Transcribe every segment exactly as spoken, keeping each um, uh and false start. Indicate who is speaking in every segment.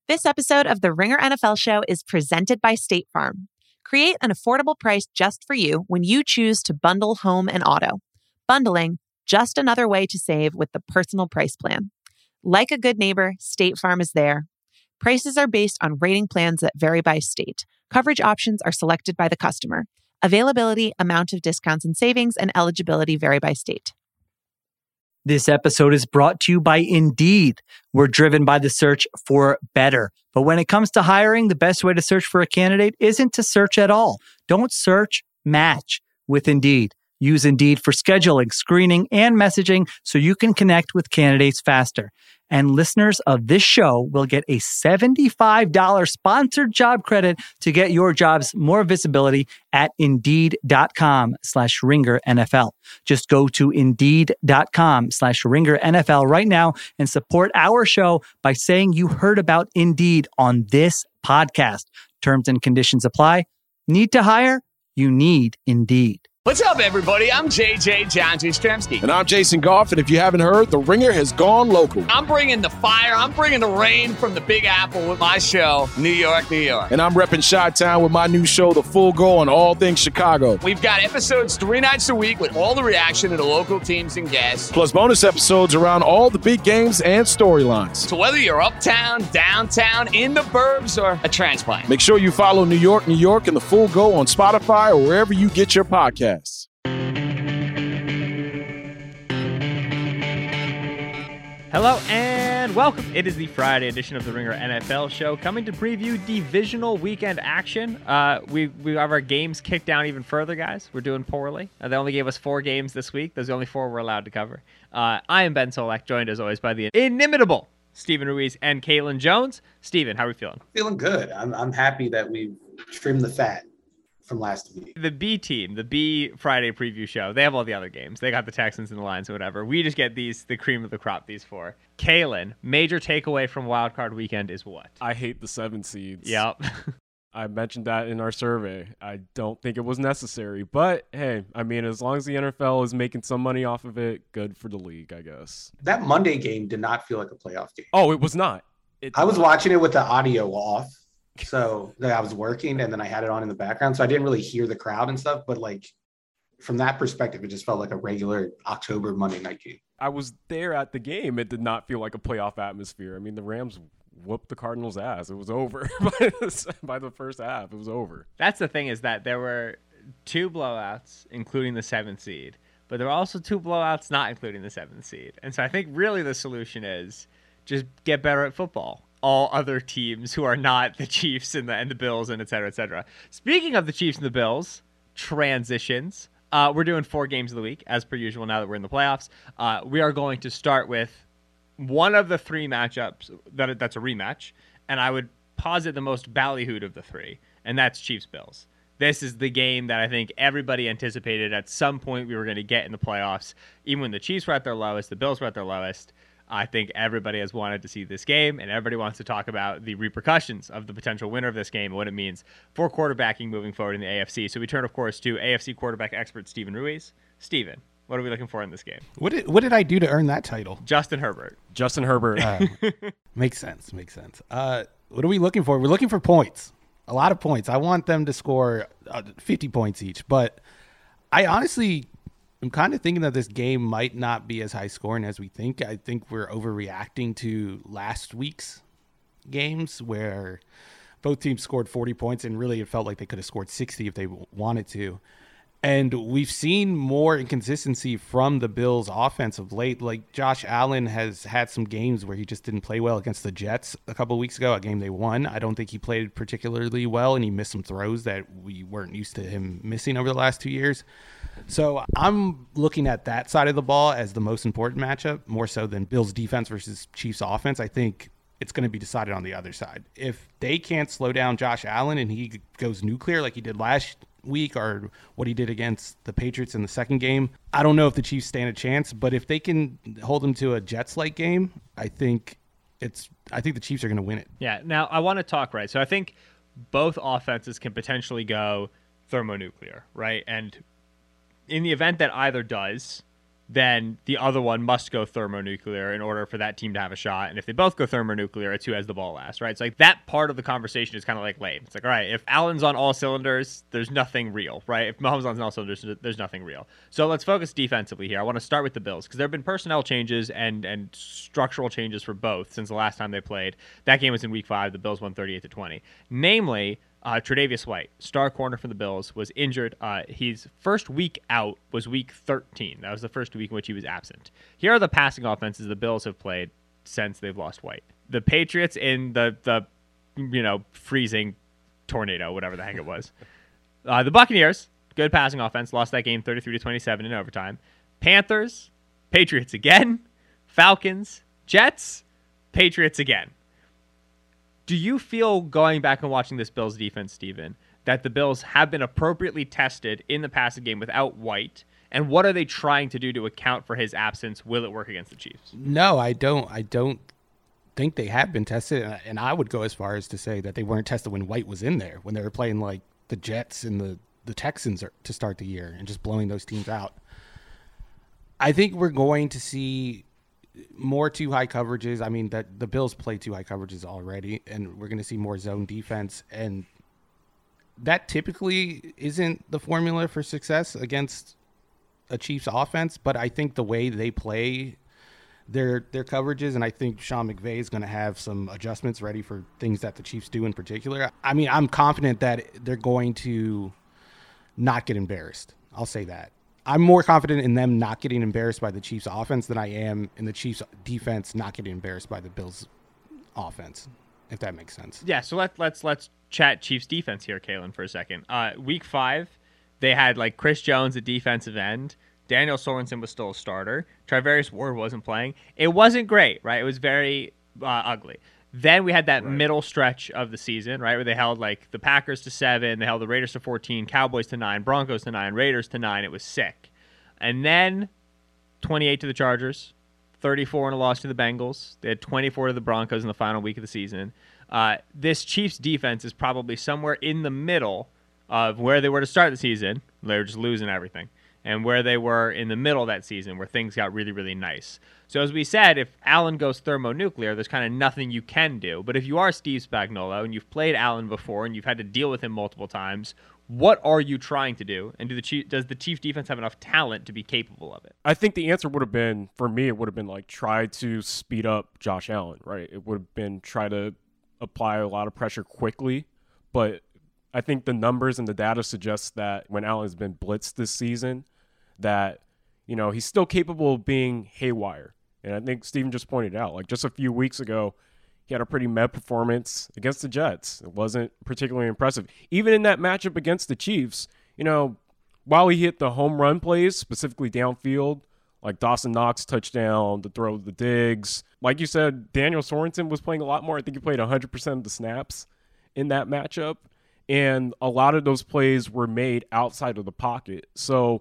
Speaker 1: This episode of the Ringer N F L Show is presented by State Farm. Create an affordable price just for you when you choose to bundle home and auto. Bundling, just another way to save with the Personal Price Plan. Like a good neighbor, State Farm is there. Prices are based on rating plans that vary by state. Coverage options are selected by the customer. Availability, amount of discounts and savings, and eligibility vary by state.
Speaker 2: This episode is brought to you by Indeed. We're driven by the search for better. But when it comes to hiring, the best way to search for a candidate isn't to search at all. Don't search, match with Indeed. Use Indeed for scheduling, screening, and messaging so you can connect with candidates faster. And listeners of this show will get a seventy-five dollars sponsored job credit to get your jobs more visibility at Indeed.com slash Ringer NFL. Just go to Indeed.com slash Ringer NFL right now and support our show by saying you heard about Indeed on this podcast. Terms and conditions apply. Need to hire? You need Indeed.
Speaker 3: What's up, everybody? I'm J J John Jastrzemski.
Speaker 4: And I'm Jason Goff, and if you haven't heard, The Ringer has gone local.
Speaker 3: I'm bringing the fire, I'm bringing the rain from the Big Apple with my show, New York, New York.
Speaker 4: And I'm repping Chi-Town with my new show, The Full Go, on all things Chicago.
Speaker 3: We've got episodes three nights a week with all the reaction to the local teams and guests.
Speaker 4: Plus bonus episodes around all the big games and storylines.
Speaker 3: So whether you're uptown, downtown, in the burbs, or a transplant,
Speaker 4: make sure you follow New York, New York, and The Full Go on Spotify or wherever you get your podcasts.
Speaker 5: Hello and welcome. It is the Friday edition of the Ringer N F L Show, coming to preview divisional weekend action. Uh, we we have our games kicked down even further, guys. We're doing poorly. Uh, they only gave us four games this week. Those are the only four we're allowed to cover. Uh, I am Ben Solak, joined as always by the inimitable Stephen Ruiz and Caitlin Jones. Stephen, how are we feeling?
Speaker 6: Feeling good. I'm I'm happy that we've trimmed the fat from last week.
Speaker 5: The B team, the B Friday preview show, they have all the other games. They got the Texans and the Lions or whatever. We just get these, the cream of the crop, these four. Kalen, major takeaway from wildcard weekend is what?
Speaker 7: I hate the seven seeds.
Speaker 5: Yep.
Speaker 7: I mentioned that in our survey. I don't think it was necessary, but hey, I mean, as long as the N F L is making some money off of it, good for the league, I guess.
Speaker 6: That Monday game did not feel like a playoff game.
Speaker 7: Oh, it was not. It
Speaker 6: I was watching it with the audio off. So I was working and then I had it on in the background. So I didn't really hear the crowd and stuff. But like from that perspective, it just felt like a regular October Monday night game.
Speaker 7: I was there at the game. It did not feel like a playoff atmosphere. I mean, the Rams whooped the Cardinals' ass. It was over by the first half. It was over.
Speaker 5: That's the thing, is that there were two blowouts, including the seventh seed. But there were also two blowouts not including the seventh seed. And so I think really the solution is just get better at football. All other teams who are not the Chiefs and the, and the Bills and et cetera, et cetera. Speaking of the Chiefs and the Bills, transitions. Uh, we're doing four games of the week, as per usual, now that we're in the playoffs. Uh, we are going to start with one of the three matchups that that's a rematch, and I would posit the most ballyhooed of the three, and that's Chiefs-Bills. This is the game that I think everybody anticipated at some point we were going to get in the playoffs. Even when the Chiefs were at their lowest, the Bills were at their lowest. I think everybody has wanted to see this game, and everybody wants to talk about the repercussions of the potential winner of this game and what it means for quarterbacking moving forward in the A F C. So we turn, of course, to A F C quarterback expert Stephen Ruiz. Stephen, what are we looking for in this game?
Speaker 8: What did what did I do to earn that title?
Speaker 5: Justin Herbert.
Speaker 7: Justin Herbert.
Speaker 8: Uh, makes sense. Makes sense. Uh, what are we looking for? We're looking for points. A lot of points. I want them to score uh, fifty points each, but I honestly... I'm kind of thinking that this game might not be as high scoring as we think. I think we're overreacting to last week's games where both teams scored forty points, and really it felt like they could have scored sixty if they wanted to. And we've seen more inconsistency from the Bills' offense of late. Like Josh Allen has had some games where he just didn't play well against the Jets a couple of weeks ago, a game they won. I don't think he played particularly well, and he missed some throws that we weren't used to him missing over the last two years. So I'm looking at that side of the ball as the most important matchup, more so than Bills defense versus Chiefs offense. I think it's going to be decided on the other side. If they can't slow down Josh Allen and he goes nuclear like he did last week or what he did against the Patriots in the second game, I don't know if the Chiefs stand a chance. But if they can hold them to a Jets-like game, I think it's. I think the Chiefs are going to win it.
Speaker 5: Yeah. Now I want to talk right. So I think both offenses can potentially go thermonuclear, right? And in the event that either does, then the other one must go thermonuclear in order for that team to have a shot. And if they both go thermonuclear, it's who has the ball last, right? So like that part of the conversation is kind of like lame. It's like, all right, if Allen's on all cylinders, there's nothing real, right? If Mahomes is on all cylinders, there's nothing real. So let's focus defensively here. I want to start with the Bills because there have been personnel changes and and structural changes for both since the last time they played. That game was in week five. The Bills won thirty-eight to twenty. Namely, Uh, Tre'Davious White, star corner for the Bills, was injured. Uh, his first week out was week thirteen. That was the first week in which he was absent. Here are the passing offenses the Bills have played since they've lost White. The Patriots in the, the you know, freezing tornado, whatever the heck it was. Uh, the Buccaneers, good passing offense, lost that game thirty-three to twenty-seven in overtime. Panthers, Patriots again. Falcons, Jets, Patriots again. Do you feel, going back and watching this Bills defense, Steven, that the Bills have been appropriately tested in the passing game without White? And what are they trying to do to account for his absence? Will it work against the Chiefs?
Speaker 8: No, I don't. I don't think they have been tested. And I would go as far as to say that they weren't tested when White was in there, when they were playing like the Jets and the, the Texans to start the year and just blowing those teams out. I think we're going to see more two high coverages. I mean, that the Bills play two high coverages already, and we're going to see more zone defense. And that typically isn't the formula for success against a Chiefs offense. But I think the way they play their their coverages, and I think Sean McVay is going to have some adjustments ready for things that the Chiefs do in particular. I mean, I'm confident that they're going to not get embarrassed. I'll say that. I'm more confident in them not getting embarrassed by the Chiefs offense than I am in the Chiefs defense not getting embarrassed by the Bills offense, if that makes sense.
Speaker 5: Yeah, so let, let's let's chat Chiefs defense here, Kalen, for a second. Uh, week five, they had like Chris Jones at defensive end. Daniel Sorensen was still a starter. Travarius Ward wasn't playing. It wasn't great, right? It was very uh, ugly. Then we had that right. middle stretch of the season, right, where they held like the Packers to seven, they held the Raiders to fourteen, Cowboys to nine, Broncos to nine, Raiders to nine. It was sick. And then twenty-eight to the Chargers, thirty-four in a loss to the Bengals. They had twenty-four to the Broncos in the final week of the season. Uh, this Chiefs defense is probably somewhere in the middle of where they were to start the season. They were just losing everything. And where they were in the middle of that season, where things got really, really nice. So as we said, if Allen goes thermonuclear, there's kind of nothing you can do. But if you are Steve Spagnuolo and you've played Allen before and you've had to deal with him multiple times, what are you trying to do? And do the Chief, does the Chiefs defense have enough talent to be capable of it?
Speaker 7: I think the answer would have been, for me, it would have been like try to speed up Josh Allen, right? It would have been try to apply a lot of pressure quickly. But I think the numbers and the data suggests that when Allen has been blitzed this season, that, you know, he's still capable of being haywire. And I think Steven just pointed out, like just a few weeks ago, he had a pretty meh performance against the Jets. It wasn't particularly impressive. Even in that matchup against the Chiefs, you know, while he hit the home run plays, specifically downfield, like Dawson Knox touchdown, the throw of the Diggs, like you said, Daniel Sorensen was playing a lot more. I think he played one hundred percent of the snaps in that matchup. And a lot of those plays were made outside of the pocket. So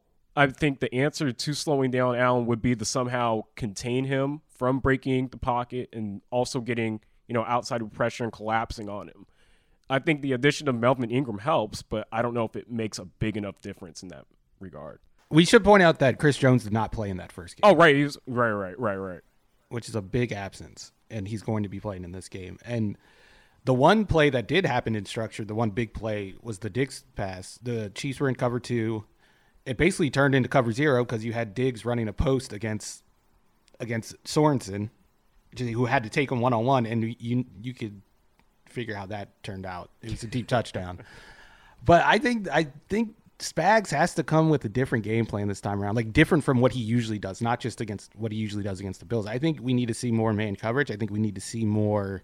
Speaker 7: I think the answer to slowing down Allen would be to somehow contain him from breaking the pocket and also getting, you know, outside of pressure and collapsing on him. I think the addition of Melvin Ingram helps, but I don't know if it makes a big enough difference in that regard.
Speaker 8: We should point out that Chris Jones did not play in that first game.
Speaker 7: Oh, right. He's right, right, right, right.
Speaker 8: Which is a big absence, and he's going to be playing in this game. And the one play that did happen in structure, the one big play, was the Diggs pass. The Chiefs were in cover two. It basically turned into cover zero because you had Diggs running a post against against Sorensen, who had to take him one on one, and you you could figure how that turned out. It was a deep touchdown. But I think I think Spags has to come with a different game plan this time around, like different from what he usually does, not just against what he usually does against the Bills. I think we need to see more man coverage. I think we need to see more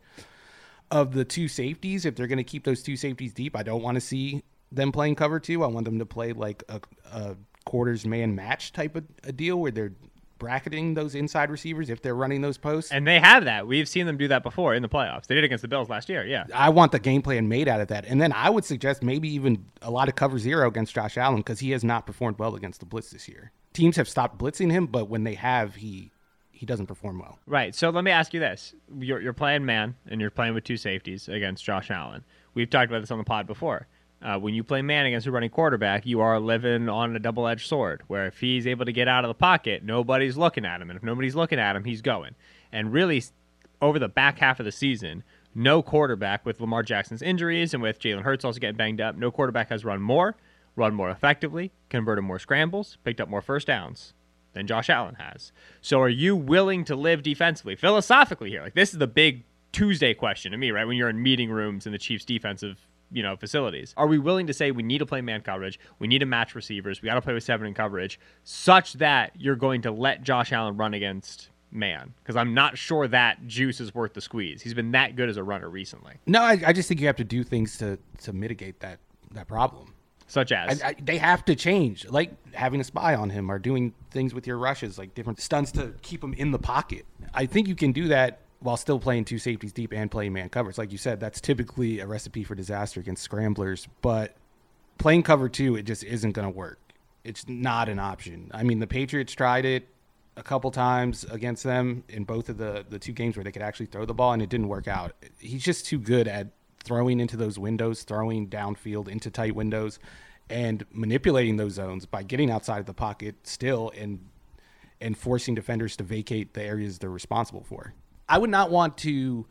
Speaker 8: of the two safeties. If they're going to keep those two safeties deep, I don't want to see them playing cover two. I want them to play like a, a quarters man match type of a deal where they're bracketing those inside receivers if they're running those posts.
Speaker 5: And they have that. We've seen them do that before in the playoffs. They did against the Bills last year, yeah.
Speaker 8: I want the game plan made out of that. And then I would suggest maybe even a lot of cover zero against Josh Allen because he has not performed well against the blitz this year. Teams have stopped blitzing him, but when they have, he he doesn't perform well.
Speaker 5: Right. So let me ask you this. You're, you're playing man, and you're playing with two safeties against Josh Allen. We've talked about this on the pod before. Uh, when you play man against a running quarterback, you are living on a double-edged sword, where if he's able to get out of the pocket, nobody's looking at him. And if nobody's looking at him, he's going. And really, over the back half of the season, no quarterback, with Lamar Jackson's injuries and with Jalen Hurts also getting banged up, no quarterback has run more, run more effectively, converted more scrambles, picked up more first downs than Josh Allen has. So are you willing to live defensively, philosophically here? Like, this is the big Tuesday question to me, right? When you're in meeting rooms in the Chiefs' defensive, you know, facilities. Are we willing to say we need to play man coverage, we need to match receivers, we got to play with seven in coverage, such that you're going to let Josh Allen run against man? Because I'm not sure that juice is worth the squeeze. He's been that good as a runner recently.
Speaker 8: No, I, I just think you have to do things to to mitigate that that problem.
Speaker 5: Such as?
Speaker 8: I, I, they have to change, like having a spy on him or doing things with your rushes, like different stunts to keep him in the pocket. I think you can do that while still playing two safeties deep and playing man coverage. Like you said, that's typically a recipe for disaster against scramblers. But playing cover two, it just isn't going to work. It's not an option. I mean, the Patriots tried it a couple times against them in both of the, the two games where they could actually throw the ball, and it didn't work out. He's just too good at throwing into those windows, throwing downfield into tight windows, and manipulating those zones by getting outside of the pocket still and and forcing defenders to vacate the areas they're responsible for. I would not want to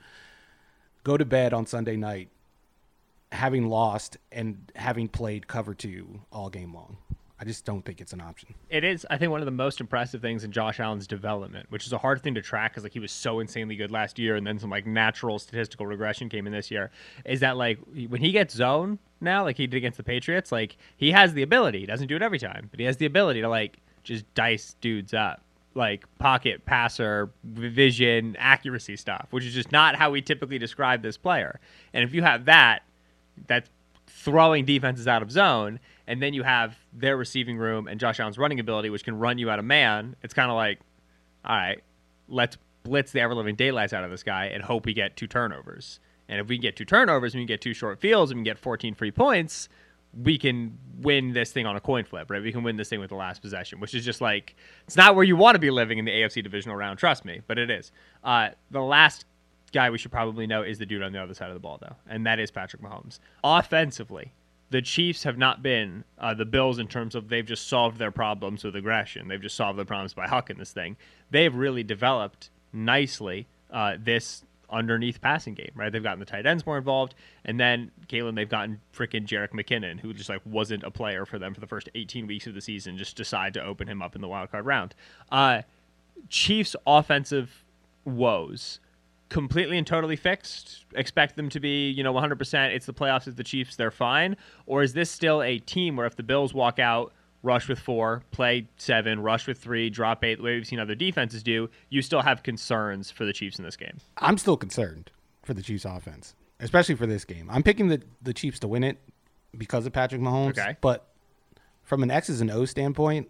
Speaker 8: go to bed on Sunday night having lost and having played cover two all game long. I just don't think it's an option.
Speaker 5: It is, I think, one of the most impressive things in Josh Allen's development, which is a hard thing to track because like he was so insanely good last year, and then some like natural statistical regression came in this year, is that like when he gets zone now, like he did against the Patriots, like he has the ability. He doesn't do it every time, but he has the ability to like just dice dudes up. Like pocket passer, vision, accuracy stuff, which is just not how we typically describe this player. And if you have that, that's throwing defenses out of zone, and then you have their receiving room and Josh Allen's running ability, which can run you out of man, it's kind of like, all right, let's blitz the ever-living daylights out of this guy and hope we get two turnovers. And if we get two turnovers and we get two short fields and we get fourteen free points, we can win this thing on a coin flip, right? We can win this thing with the last possession, which is just like, it's not where you want to be living in the A F C divisional round, trust me, but it is. Uh, the last guy we should probably know is the dude on the other side of the ball, though, and that is Patrick Mahomes. Offensively, the Chiefs have not been uh, the Bills in terms of they've just solved their problems with aggression. They've just solved their problems by hucking this thing. They've really developed nicely uh, this underneath passing game, right? They've gotten the tight ends more involved, and then Kalen, they've gotten freaking Jerick McKinnon, who just like wasn't a player for them for the first eighteen weeks of the season, just decide to open him up in the wild card round. Uh, Chiefs offensive woes completely and totally fixed? Expect them to be, you know, one hundred percent. It's the playoffs, it's the Chiefs, they're fine? Or is this still a team where if the Bills walk out, rush with four, play seven, rush with three, drop eight, the way we've seen other defenses do, you still have concerns for the Chiefs in this game?
Speaker 8: I'm still concerned for the Chiefs offense, especially for this game. I'm picking the, the Chiefs to win it because of Patrick Mahomes.
Speaker 5: Okay.
Speaker 8: But from an X's and O's standpoint,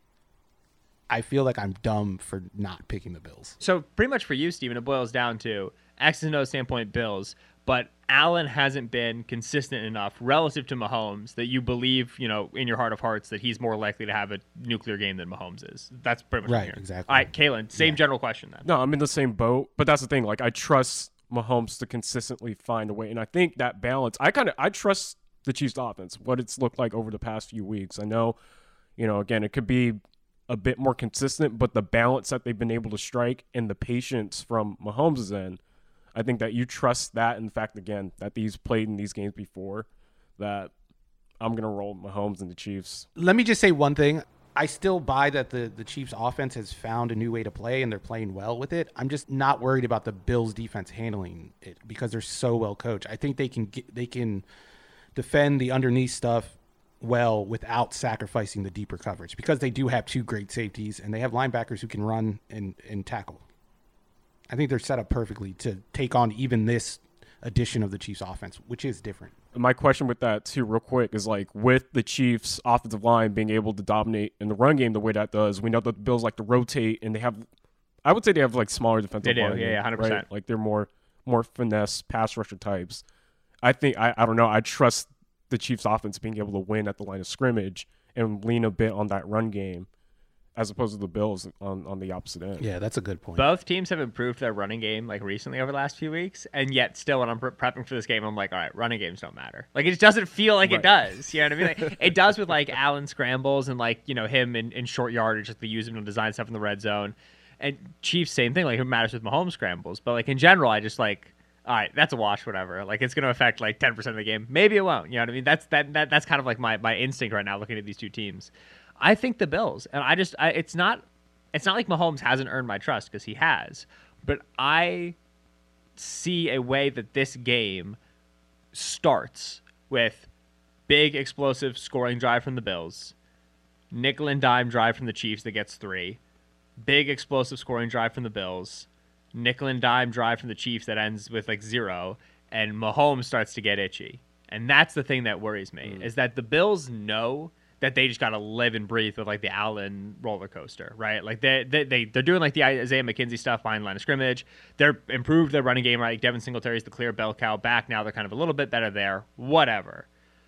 Speaker 8: I feel like I'm dumb for not picking the Bills.
Speaker 5: So pretty much for you, Steven, it boils down to X's and O's standpoint Bills, but Allen hasn't been consistent enough relative to Mahomes that you believe, you know, in your heart of hearts that he's more likely to have a nuclear game than Mahomes is. That's pretty much
Speaker 8: right.
Speaker 5: Here.
Speaker 8: Exactly.
Speaker 5: All right, Kalen, same
Speaker 8: yeah.
Speaker 5: general question then.
Speaker 7: No, I'm in the same boat, but that's the thing. Like, I trust Mahomes to consistently find a way, and I think that balance. I kind of I trust the Chiefs' offense, what it's looked like over the past few weeks. I know, you know, again, it could be a bit more consistent, but the balance that they've been able to strike and the patience from Mahomes' end, I think that you trust that. In fact, again, that he's played in these games before, that I'm going to roll Mahomes and the Chiefs.
Speaker 8: Let me just say one thing. I still buy that the, the Chiefs offense has found a new way to play and they're playing well with it. I'm just not worried about the Bills defense handling it because they're so well coached. I think they can get, they can defend the underneath stuff well without sacrificing the deeper coverage because they do have two great safeties and they have linebackers who can run and, and tackle. I think they're set up perfectly to take on even this edition of the Chiefs offense, which is different.
Speaker 7: My question with that too, real quick, is like with the Chiefs offensive line being able to dominate in the run game the way that does, we know that the Bills like to rotate and they have, I would say they have like smaller defensive
Speaker 5: They do,
Speaker 7: line.
Speaker 5: yeah, yeah, one hundred percent.
Speaker 7: Right? Like they're more, more finesse pass rusher types. I think, I, I don't know, I trust the Chiefs offense being able to win at the line of scrimmage and lean a bit on that run game. as opposed to the Bills on, on the opposite end.
Speaker 8: Yeah, that's a good point.
Speaker 5: Both teams have improved their running game like recently over the last few weeks, and yet still when I'm pre- prepping for this game, I'm like, all right, running games don't matter. Like, it just doesn't feel like
Speaker 7: Right.
Speaker 5: it does. You know what I mean? Like, it does with like Allen scrambles and like, you know, him in, in short yardage, like they use him to design stuff in the red zone. And Chiefs, same thing. Like, it matters with Mahomes scrambles, but like in general, I just like, all right, that's a wash, whatever. Like, it's going to affect like ten percent of the game. Maybe it won't. You know what I mean? That's that, that that's kind of like my my instinct right now looking at these two teams. I think the Bills, and I just, I, it's not. It's not like Mahomes hasn't earned my trust, because he has, but I see a way that this game starts with big explosive scoring drive from the Bills, nickel and dime drive from the Chiefs that gets three, big explosive scoring drive from the Bills, nickel and dime drive from the Chiefs that ends with like zero, and Mahomes starts to get itchy. And that's the thing that worries me, mm. is that the Bills know that they just got to live and breathe with like the Allen roller coaster, right? Like they, they, they, they're doing like the Isaiah McKenzie stuff behind the line of scrimmage. They're improved their running game, right? Devin Singletary's the clear bell cow back. Now they're kind of a little bit better there, whatever.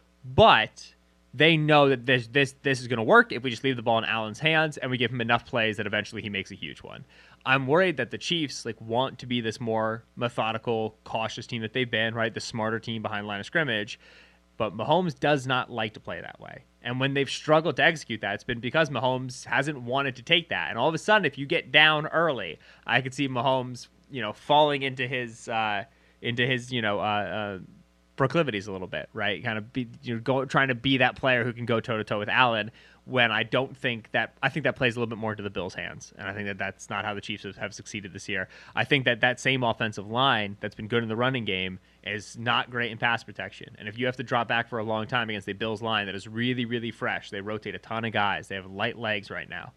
Speaker 5: But they know that this, this, this is going to work if we just leave the ball in Allen's hands and we give him enough plays that eventually he makes a huge one. I'm worried that the Chiefs like want to be this more methodical, cautious team that they've been, right? The smarter team behind the line of scrimmage. But Mahomes does not like to play that way. And when they've struggled to execute that, it's been because Mahomes hasn't wanted to take that. And all of a sudden, if you get down early, I could see Mahomes, you know, falling into his, uh, into his, you know, uh, uh, proclivities a little bit, right? Kind of be, you know, go, trying to be that player who can go toe to toe with Allen. When I don't think that, I think that plays a little bit more into the Bills' hands. And I think that that's not how the Chiefs have, have succeeded this year. I think that that same offensive line that's been good in the running game is not great in pass protection. And if you have to drop back for a long time against the Bills line that is really, really fresh, they rotate a ton of guys, they have light legs right now,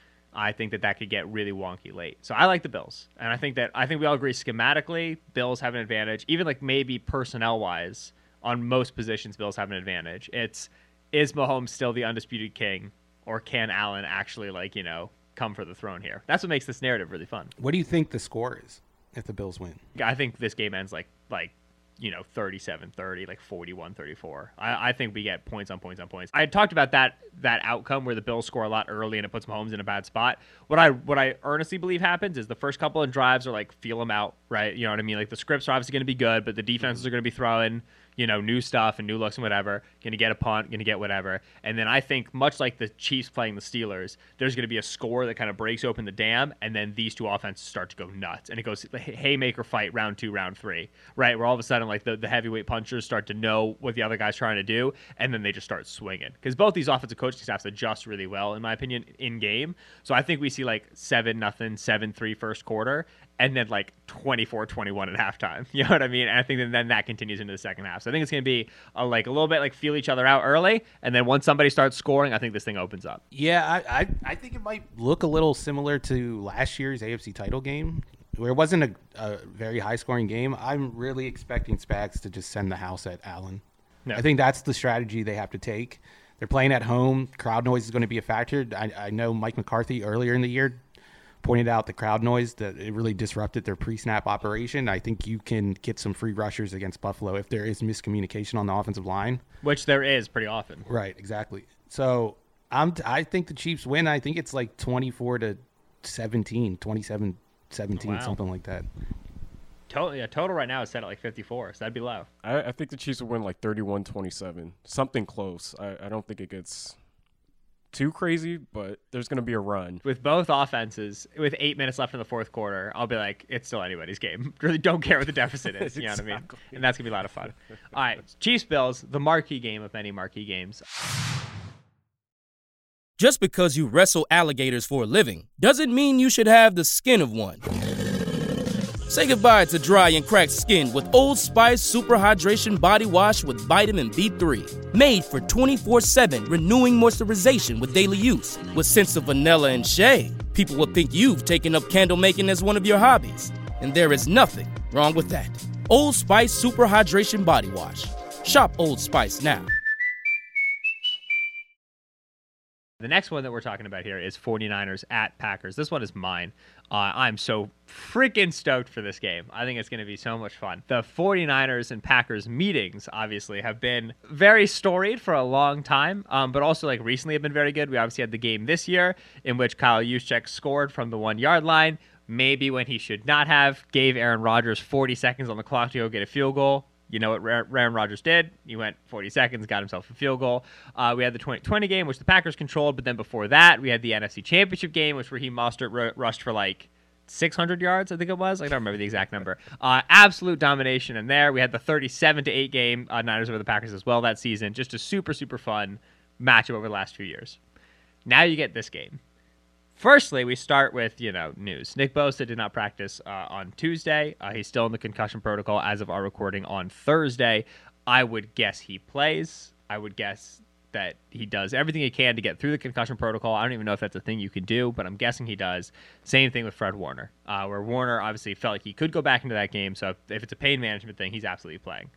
Speaker 5: I think that that could get really wonky late. So I like the Bills. And I think that, I think we all agree schematically, Bills have an advantage. Even like maybe personnel-wise, on most positions, Bills have an advantage. It's, is Mahomes still the undisputed king, or can Allen actually, like, you know, come for the throne here? That's what makes this narrative really fun.
Speaker 8: What do you think the score is if the Bills win?
Speaker 5: I think this game ends like, like, you know, thirty-seven thirty, like forty-one thirty-four. I, I think we get points on points on points. I had talked about that that outcome where the Bills score a lot early and it puts Mahomes in a bad spot. What I what I earnestly believe happens is the first couple of drives are like feel them out, right? You know what I mean? Like the scripts are obviously going to be good, but the defenses are going to be throwing, you know, new stuff and new looks and whatever, going to get a punt, going to get whatever. And then I think, much like the Chiefs playing the Steelers, there's going to be a score that kind of breaks open the dam, and then these two offenses start to go nuts. And it goes haymaker fight, round two, round three, right? Where all of a sudden, like, the, the heavyweight punchers start to know what the other guy's trying to do, and then they just start swinging. Because both these offensive coaching staffs adjust really well, in my opinion, in game. So I think we see, like, seven nothing, seven three first quarter, and then like twenty-four twenty-one at halftime. You know what I mean? And I think that then that continues into the second half. So I think it's going to be a, like a little bit like feel each other out early. And then once somebody starts scoring, I think this thing opens up.
Speaker 8: Yeah, I, I, I think it might look a little similar to last year's A F C title game, where it wasn't a, a very high scoring game. I'm really expecting Spags to just send the house at Allen. No. I think that's the strategy they have to take. They're playing at home. Crowd noise is going to be a factor. I, I know Mike McCarthy earlier in the year pointed out the crowd noise, that it really disrupted their pre-snap operation. I think you can get some free rushers against Buffalo if there is miscommunication on the offensive line.
Speaker 5: Which there is pretty often.
Speaker 8: Right, exactly. So I'm, I think the Chiefs win. I think it's like twenty-four to seventeen, twenty-seven seventeen, wow. Something like that.
Speaker 5: Total, yeah, total right now is set at like fifty-four, so that'd be low.
Speaker 7: I, I think the Chiefs will win like thirty-one twenty-seven, something close. I, I don't think it gets too crazy, but there's going to be a run.
Speaker 5: With both offenses, with eight minutes left in the fourth quarter, I'll be like, it's still anybody's game. Really don't care what the deficit is. You know exactly. what I mean? And that's going to be a lot of fun. All right, Chiefs-Bills, the marquee game of many marquee games.
Speaker 9: Just because you wrestle alligators for a living doesn't mean you should have the skin of one. Say goodbye to dry and cracked skin with Old Spice Super Hydration Body Wash with Vitamin B three. Made for twenty-four seven renewing moisturization with daily use. With scents of vanilla and shea, people will think you've taken up candle making as one of your hobbies. And there is nothing wrong with that. Old Spice Super Hydration Body Wash. Shop Old Spice now.
Speaker 5: The next one that we're talking about here is 49ers at Packers. This one is mine. Uh, I'm so freaking stoked for this game. I think it's going to be so much fun. The 49ers and Packers meetings, obviously, have been very storied for a long time, um, but also like recently have been very good. We obviously had the game this year in which Kyle Juszczyk scored from the one-yard line, maybe when he should not have, gave Aaron Rodgers forty seconds on the clock to go get a field goal. You know what Aaron Rodgers did? He went forty seconds, got himself a field goal. Uh, we had the twenty twenty game, which the Packers controlled, but then before that, we had the N F C Championship game, which Raheem Mostert r- rushed for like six hundred yards, I think it was. I don't remember the exact number. Uh, absolute domination in there. We had the thirty-seven to eight game, uh, Niners over the Packers as well that season. Just a super, super fun matchup over the last few years. Now you get this game. Firstly, we start with, you know, news. Nick Bosa did not practice uh, on Tuesday. Uh, he's still in the concussion protocol as of our recording on Thursday. I would guess he plays. I would guess that he does everything he can to get through the concussion protocol. I don't even know if that's a thing you can do, but I'm guessing he does. Same thing with Fred Warner, uh, where Warner obviously felt like he could go back into that game. So if, if it's a pain management thing, he's absolutely playing.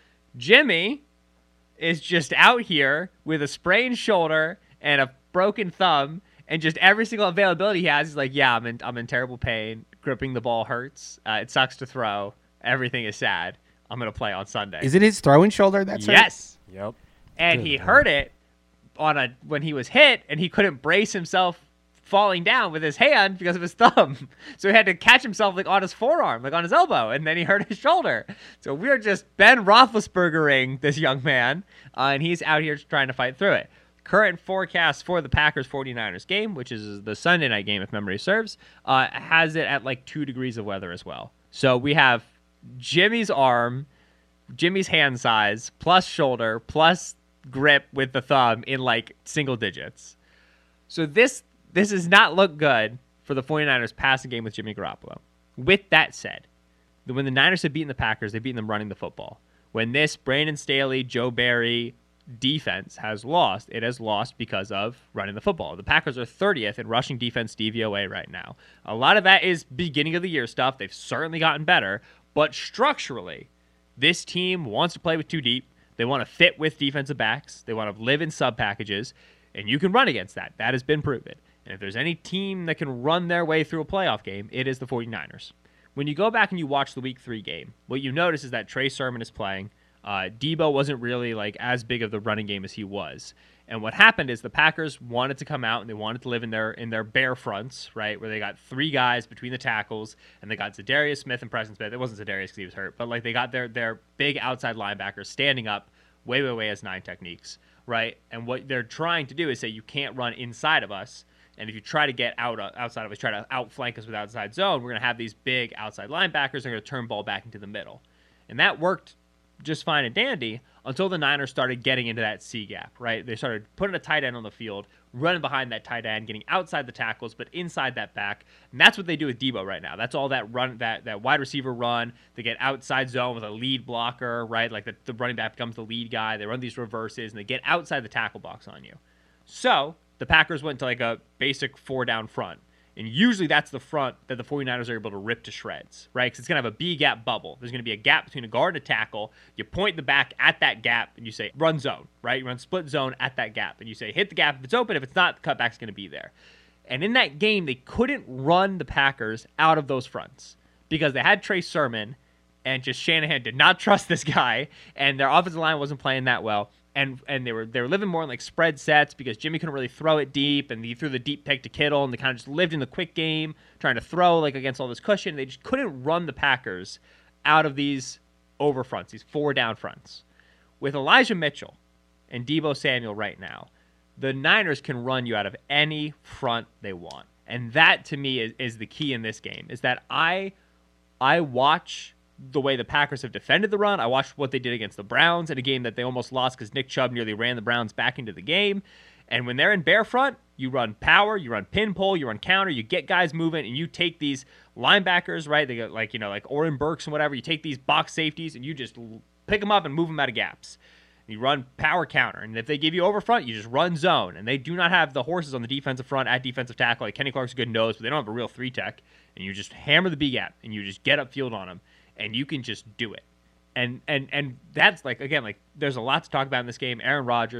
Speaker 5: Jimmy is just out here with a sprained shoulder and a broken thumb. And just every single availability he has, he's like, yeah, I'm in, I'm in terrible pain. Gripping the ball hurts. Uh, it sucks to throw. Everything is sad. I'm going to play on Sunday.
Speaker 8: Is it his throwing shoulder that's hurt?
Speaker 5: Yes.
Speaker 7: Yep.
Speaker 5: And
Speaker 7: Good
Speaker 5: he
Speaker 7: Lord.
Speaker 5: hurt it on a when he was hit, and he couldn't brace himself falling down with his hand because of his thumb. So he had to catch himself like on his forearm, like on his elbow, and then he hurt his shoulder. So we're just Ben Roethlisbergering this young man, uh, and he's out here trying to fight through it. Current forecast for the Packers 49ers game, which is the Sunday night game if memory serves, uh, has it at like two degrees of weather as well. So we have Jimmy's arm, Jimmy's hand size, plus shoulder, plus grip with the thumb in like single digits. So this this does not look good for the 49ers passing game with Jimmy Garoppolo. With that said, when the Niners have beaten the Packers, they've beaten them running the football. When this Brandon Staley, Joe Barry defense has lost, it has lost because of running the football. The Packers are thirtieth in rushing defense D V O A right now. A lot of that is beginning of the year stuff. They've certainly gotten better, but structurally, this team wants to play with two deep. They want to fit with defensive backs. They want to live in sub packages, and you can run against that. That has been proven. And if there's any team that can run their way through a playoff game, it is the 49ers. When you go back and you watch the week three game, what you notice is that Trey Sermon is playing. Uh, Debo wasn't really like as big of the running game as he was. And what happened is the Packers wanted to come out and they wanted to live in their in their bare fronts, right, where they got three guys between the tackles, and they got Zadarius Smith and Preston Smith. It wasn't Zadarius because he was hurt, but like they got their their big outside linebackers standing up way, way, way as nine techniques, right? And what they're trying to do is say you can't run inside of us, and if you try to get out outside of us, try to outflank us with outside zone, we're going to have these big outside linebackers. They're going to turn ball back into the middle. And that worked just fine and dandy until the Niners started getting into that C gap, right? They started putting a tight end on the field, running behind that tight end, getting outside the tackles, but inside that back. And that's what they do with Debo right now. That's all that run, that that wide receiver run. They get outside zone with a lead blocker, right? Like the, the running back becomes the lead guy. They run these reverses, and they get outside the tackle box on you. So the Packers went to like a basic four down front. And usually that's the front that the 49ers are able to rip to shreds, right? Because it's going to have a B-gap bubble. There's going to be a gap between a guard and a tackle. You point the back at that gap, and you say, run zone, right? You run split zone at that gap. And you say, hit the gap if it's open. If it's not, the cutback's going to be there. And in that game, they couldn't run the Packers out of those fronts because they had Trey Sermon, and just Shanahan did not trust this guy, and their offensive line wasn't playing that well. And and they were they were living more in like spread sets because Jimmy couldn't really throw it deep, and he threw the deep pick to Kittle, and they kind of just lived in the quick game, trying to throw like against all this cushion. They just couldn't run the Packers out of these over fronts, these four down fronts. With Elijah Mitchell and Debo Samuel right now, the Niners can run you out of any front they want, and that to me is, is the key in this game. Is that I I watch the way the Packers have defended the run. I watched what they did against the Browns in a game that they almost lost because Nick Chubb nearly ran the Browns back into the game. And when they're in bare front, you run power, you run pin pull, you run counter, you get guys moving, and you take these linebackers, right? They got like, you know, like Oren Burks and whatever. You take these box safeties and you just pick them up and move them out of gaps. You run power counter, and if they give you over front, you just run zone. And they do not have the horses on the defensive front at defensive tackle. Like Kenny Clark's a good nose, but they don't have a real three tech. And you just hammer the B gap, and you just get upfield on them. And you can just do it. And and and that's like, again, like there's a lot to talk about in this game. Aaron Rodgers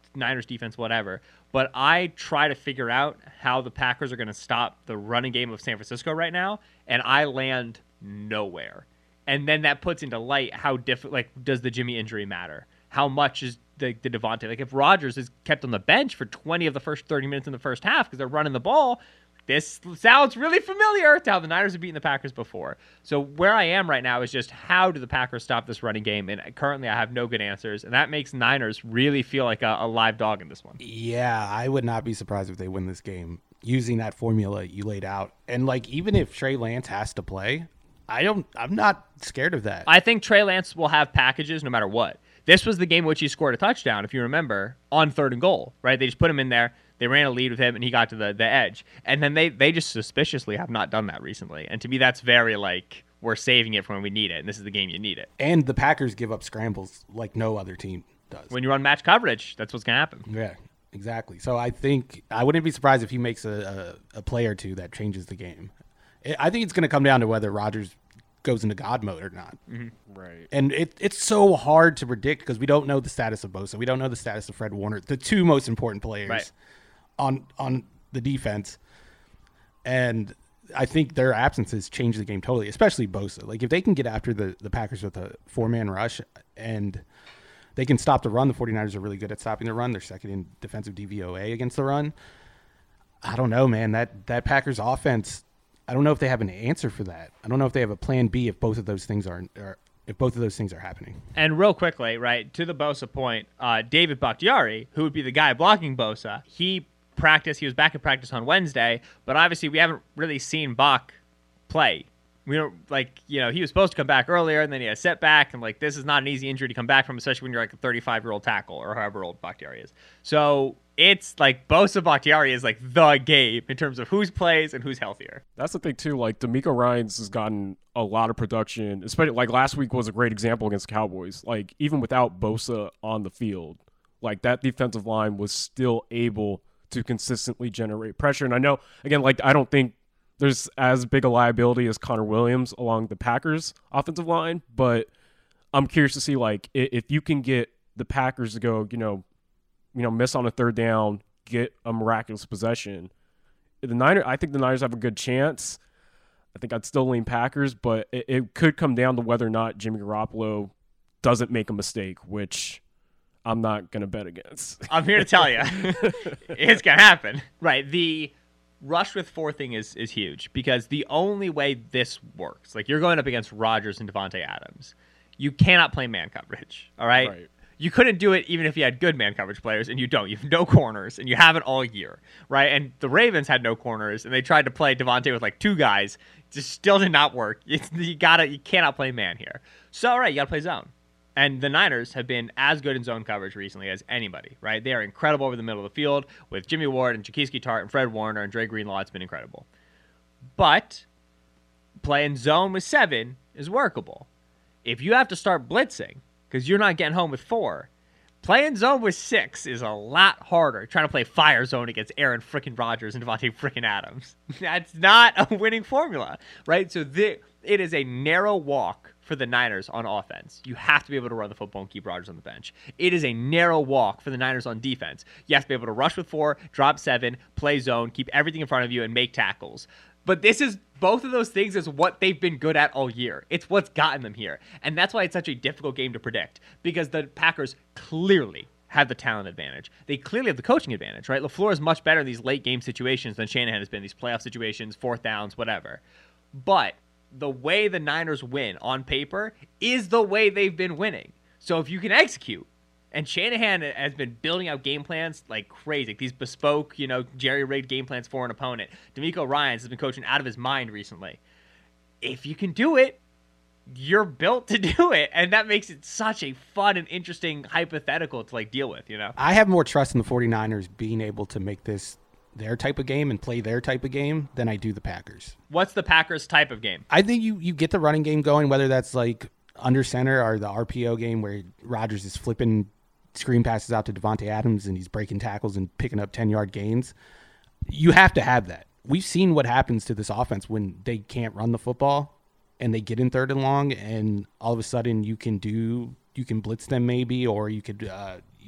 Speaker 5: Niners defense, whatever. But I try to figure out how the Packers are going to stop the running game of San Francisco right now, and I land nowhere. And then that puts into light how different, like, does the Jimmy injury matter? How much is the, the Devontae? Like, if Rodgers is kept on the bench for twenty of the first thirty minutes in the first half because they're running the ball, this sounds really familiar to how the Niners have beaten the Packers before. So where I am right now is just how do the Packers stop this running game? And currently I have no good answers. And that makes Niners really feel like a, a live dog in this one.
Speaker 8: Yeah, I would not be surprised if they win this game using that formula you laid out. And, like, even if Trey Lance has to play, I don't, I'm not scared of that.
Speaker 5: I think Trey Lance will have packages no matter what. This was the game in which he scored a touchdown, if you remember, on third and goal, right? They just put him in there. They ran a lead with him, and he got to the, the edge. And then they, they just suspiciously have not done that recently. And to me, that's very, like, we're saving it for when we need it, and this is the game you need it.
Speaker 8: And the Packers give up scrambles like no other team does.
Speaker 5: When you run match coverage, that's what's going to happen.
Speaker 8: Yeah, exactly. So I think I wouldn't be surprised if he makes a, a, a play or two that changes the game. I think it's going to come down to whether Rodgers goes into God mode or not.
Speaker 5: Mm-hmm.
Speaker 7: Right.
Speaker 8: And it, it's so hard to predict because we don't know the status of Bosa. We don't know the status of Fred Warner, the two most important players
Speaker 5: right.
Speaker 8: on on the defense. And I think their absences change the game totally, especially Bosa. Like, if they can get after the, the Packers with a four-man rush and they can stop the run, the 49ers are really good at stopping the run. They're second in defensive D V O A against the run. I don't know, man. That, that Packers offense, I don't know if they have an answer for that. I don't know if they have a plan B if both of those things are, are if both of those things are happening.
Speaker 5: And real quickly, right, to the Bosa point, uh, David Bakhtiari, who would be the guy blocking Bosa, he practiced, he was back in practice on Wednesday, but obviously we haven't really seen Bach play. We don't, like, you know, he was supposed to come back earlier, and then he had a setback, and, like, this is not an easy injury to come back from, especially when you're, like, a thirty-five-year-old tackle, or however old Bakhtiari is. So it's, like, Bosa Bakhtiari is, like, the game in terms of who's plays and who's healthier.
Speaker 7: That's the thing, too. Like, D'Amico Ryans has gotten a lot of production, especially, like, last week was a great example against the Cowboys. Like, even without Bosa on the field, like, that defensive line was still able to consistently generate pressure. And I know, again, like, I don't think there's as big a liability as Connor Williams along the Packers offensive line, but I'm curious to see, like, if you can get the Packers to go, you know, you know, miss on a third down, get a miraculous possession. The Niners, I think the Niners have a good chance. I think I'd still lean Packers, but it, it could come down to whether or not Jimmy Garoppolo doesn't make a mistake, which I'm not going to bet against.
Speaker 5: I'm here to tell you, it's going to happen. Right. The rush with four thing is, is huge because the only way this works, like, you're going up against Rodgers and Devontae Adams. You cannot play man coverage, all right?
Speaker 7: Right.
Speaker 5: You couldn't do it even if you had good man coverage players, and you don't. You have no corners, and you haven't all year, right? And the Ravens had no corners, and they tried to play Devontae with, like, two guys. It just still did not work. It's, you gotta, you cannot play man here. So, all right, you got to play zone. And the Niners have been as good in zone coverage recently as anybody, right? They are incredible over the middle of the field with Jimmy Ward and Jaquiski Tartt and Fred Warner and Dre Greenlaw. It's been incredible. But playing zone with seven is workable. If you have to start blitzing because you're not getting home with four, playing zone with six is a lot harder. Trying to play fire zone against Aaron frickin' Rodgers and Devontae frickin' Adams. That's not a winning formula, right? So the, it is a narrow walk for the Niners on offense. You have to be able to run the football and keep Rodgers on the bench. It is a narrow walk for the Niners on defense. You have to be able to rush with four, drop seven, play zone, keep everything in front of you, and make tackles. But this is, both of those things is what they've been good at all year. It's what's gotten them here. And that's why it's such a difficult game to predict, because the Packers clearly have the talent advantage. They clearly have the coaching advantage, right? LaFleur is much better in these late game situations than Shanahan has been in these playoff situations, fourth downs, whatever. But the way the Niners win on paper is the way they've been winning. So if you can execute, and Shanahan has been building out game plans like crazy, these bespoke, you know, jerry-rigged game plans for an opponent. D'Amico Ryans has been coaching out of his mind recently. If you can do it, you're built to do it, and that makes it such a fun and interesting hypothetical to, like, deal with, you know?
Speaker 8: I have more trust in the 49ers being able to make this their type of game and play their type of game than I do the Packers.
Speaker 5: What's the Packers type of game?
Speaker 8: I think you, you get the running game going, whether that's like under center or the R P O game where Rodgers is flipping screen passes out to Devontae Adams and he's breaking tackles and picking up ten-yard gains. You have to have that. We've seen what happens to this offense when they can't run the football and they get in third and long, and all of a sudden you can do you can blitz them maybe, or you could uh,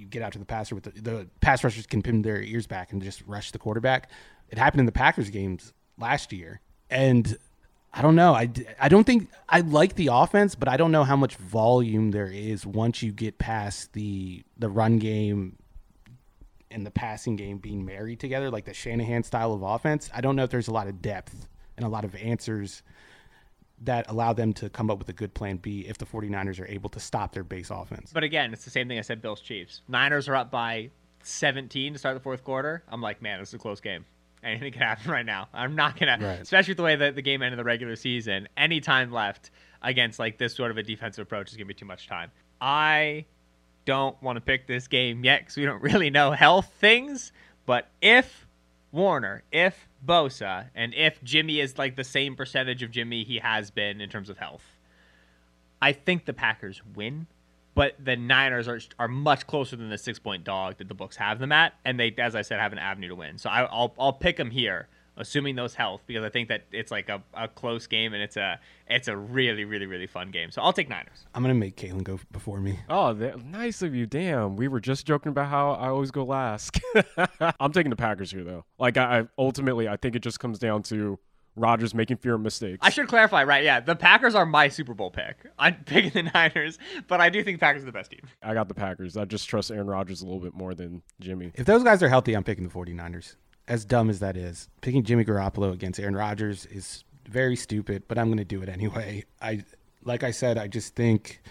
Speaker 8: you get out to the passer with the, the pass rushers can pin their ears back and just rush the quarterback. It happened in the Packers games last year. And I don't know. I, I don't think I like the offense, but I don't know how much volume there is once you get past the the run game and the passing game being married together, like the Shanahan style of offense. I don't know if there's a lot of depth and a lot of answers that allow them to come up with a good plan B if the 49ers are able to stop their base offense.
Speaker 5: But again, it's the same thing I said Bills Chiefs. Niners are up by seventeen to start the fourth quarter. I'm like, man, this is a close game. Anything can happen right now. I'm not going
Speaker 8: Right.
Speaker 5: to, especially with the way that the game ended the regular season, any time left against like this sort of a defensive approach is going to be too much time. I don't want to pick this game yet because we don't really know health things. But if Warner, if Bosa, and if Jimmy is like the same percentage of Jimmy he has been in terms of health, I think the Packers win. But the Niners are are much closer than the six-point dog that the books have them at, and they, as I said, have an avenue to win. So I, I'll I'll pick them here, assuming those health, because I think that it's like a, a close game and it's a it's a really really really fun game. So I'll take Niners.
Speaker 8: I'm gonna make Kalen go before me.
Speaker 7: Oh, that, nice of you. Damn, we were just joking about how I always go last. I'm taking the Packers here, though. Like, I, I ultimately, I think it just comes down to Rodgers making fewer mistakes.
Speaker 5: I should clarify, right? Yeah, the Packers are my Super Bowl pick. I'm picking the Niners, but I do think the Packers are the best team.
Speaker 7: I got the Packers. I just trust Aaron Rodgers a little bit more than Jimmy.
Speaker 8: If those guys are healthy, I'm picking the 49ers. As dumb as that is, picking Jimmy Garoppolo against Aaron Rodgers is very stupid, but I'm going to do it anyway. I, like I said, I just think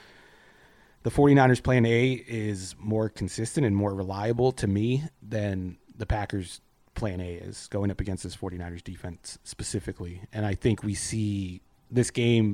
Speaker 8: the 49ers plan A is more consistent and more reliable to me than the Packers plan A is going up against this 49ers defense specifically. And I think we see this game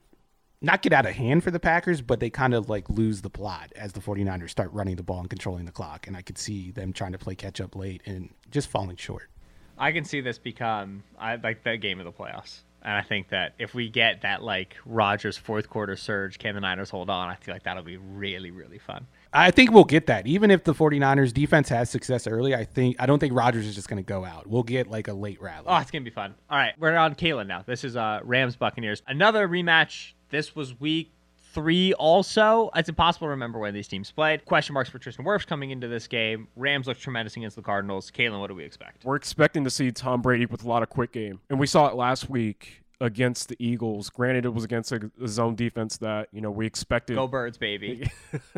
Speaker 8: not get out of hand for the Packers, but they kind of like lose the plot as the 49ers start running the ball and controlling the clock. And I could see them trying to play catch up late and just falling short.
Speaker 5: I can see this become I like the game of the playoffs. And I think that if we get that like Rodgers fourth quarter surge, can the Niners hold on? I feel like that'll be really, really fun.
Speaker 8: I think we'll get that. Even if the 49ers defense has success early, I think I don't think Rodgers is just going to go out. We'll get like a late rally.
Speaker 5: Oh, it's going to be fun. All right, we're on Kalen now. This is uh, Rams Buccaneers. Another rematch. This was week three also. It's impossible to remember when these teams played. Question marks for Tristan Wirfs coming into this game. Rams looked tremendous against the Cardinals. Kalen, what do we expect?
Speaker 7: We're expecting to see Tom Brady with a lot of quick game. And we saw it last week against the Eagles. Granted, it was against a, a zone defense that, you know, we expected.
Speaker 5: Go Birds, baby.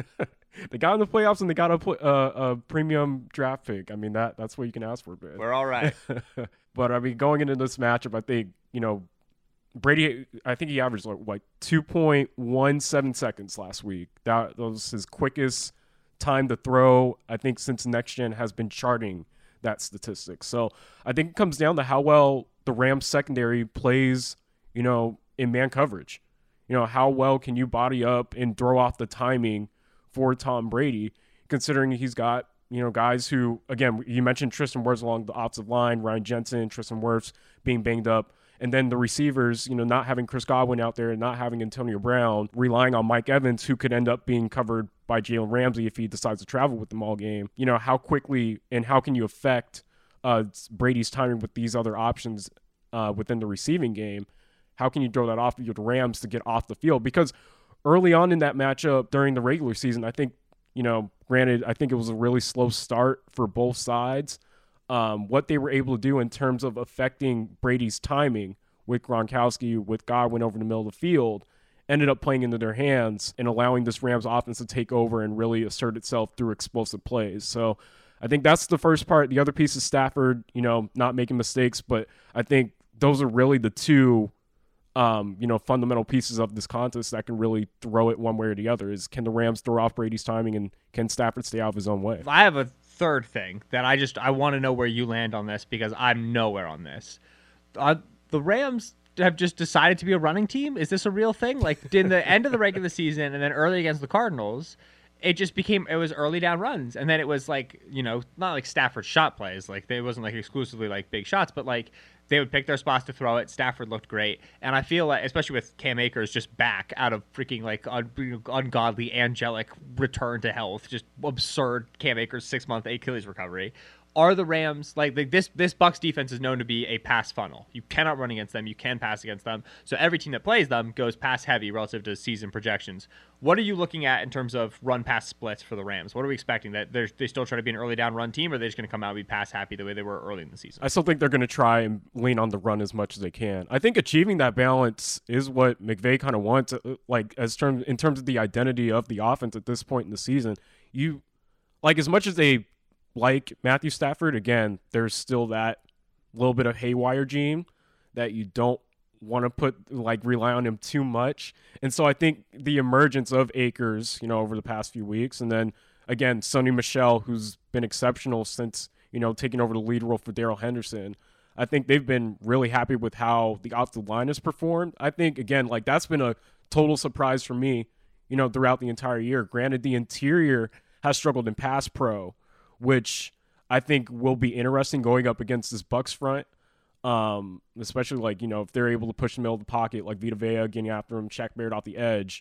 Speaker 7: They got in the playoffs and they got a, a, a premium draft pick. I mean, that that's what you can ask for, man.
Speaker 5: We're all right.
Speaker 7: But, I mean, going into this matchup, I think, you know, Brady, I think he averaged like, like two point one seven seconds last week. That, that was his quickest time to throw, I think, since Next Gen has been charting that statistic. So I think it comes down to how well the Rams secondary plays, you know, in man coverage. You know, how well can you body up and throw off the timing for Tom Brady, considering he's got, you know, guys who, again, you mentioned Tristan Wirfs along the offensive line, Ryan Jensen, Tristan Wirfs being banged up. And then the receivers, you know, not having Chris Godwin out there and not having Antonio Brown, relying on Mike Evans, who could end up being covered by Jalen Ramsey if he decides to travel with them all game. You know, how quickly and how can you affect uh, Brady's timing with these other options uh, within the receiving game? How can you throw that off to the Rams to get off the field? Because early on in that matchup during the regular season, I think, you know, granted, I think it was a really slow start for both sides. Um, what they were able to do in terms of affecting Brady's timing with Gronkowski, with Godwin over the middle of the field, ended up playing into their hands and allowing this Rams offense to take over and really assert itself through explosive plays. So I think that's the first part. The other piece is Stafford, you know, not making mistakes, but I think those are really the two, um, you know, fundamental pieces of this contest that can really throw it one way or the other. Is can the Rams throw off Brady's timing and can Stafford stay out of his own way?
Speaker 5: I have a third thing that I just I want to know where you land on this because I'm nowhere on this. Uh, the Rams have just decided to be a running team. Is this a real thing? Like in the end of the regular season and then early against the Cardinals, it just became it was early down runs, and then it was like, you know, not like Stafford shot plays, like it wasn't like exclusively like big shots, but like they would pick their spots to throw it. Stafford looked great, and I feel like, especially with Cam Akers just back out of freaking like un- ungodly angelic return to health, just absurd Cam Akers six month Achilles recovery. Are the Rams like, like this? This Bucs defense is known to be a pass funnel. You cannot run against them. You can pass against them. So every team that plays them goes pass heavy relative to season projections. What are you looking at in terms of run pass splits for the Rams? What are we expecting? That they're they still try to be an early down run team, or are they just going to come out and be pass happy the way they were early in the season?
Speaker 7: I still think they're going to try and lean on the run as much as they can. I think achieving that balance is what McVay kind of wants. Like as term in terms of the identity of the offense at this point in the season, you like as much as they. Like Matthew Stafford, again, there's still that little bit of haywire gene that you don't want to put like rely on him too much. And so I think the emergence of Akers, you know, over the past few weeks, and then again, Sonny Michel, who's been exceptional since, you know, taking over the lead role for Darrell Henderson. I think they've been really happy with how the offensive line has performed. I think, again, like that's been a total surprise for me, you know, throughout the entire year. Granted, the interior has struggled in pass pro, which I think will be interesting going up against this Bucs front, um, especially like, you know, if they're able to push the middle of the pocket, like Vita Vea getting after him, Shaq Barrett off the edge,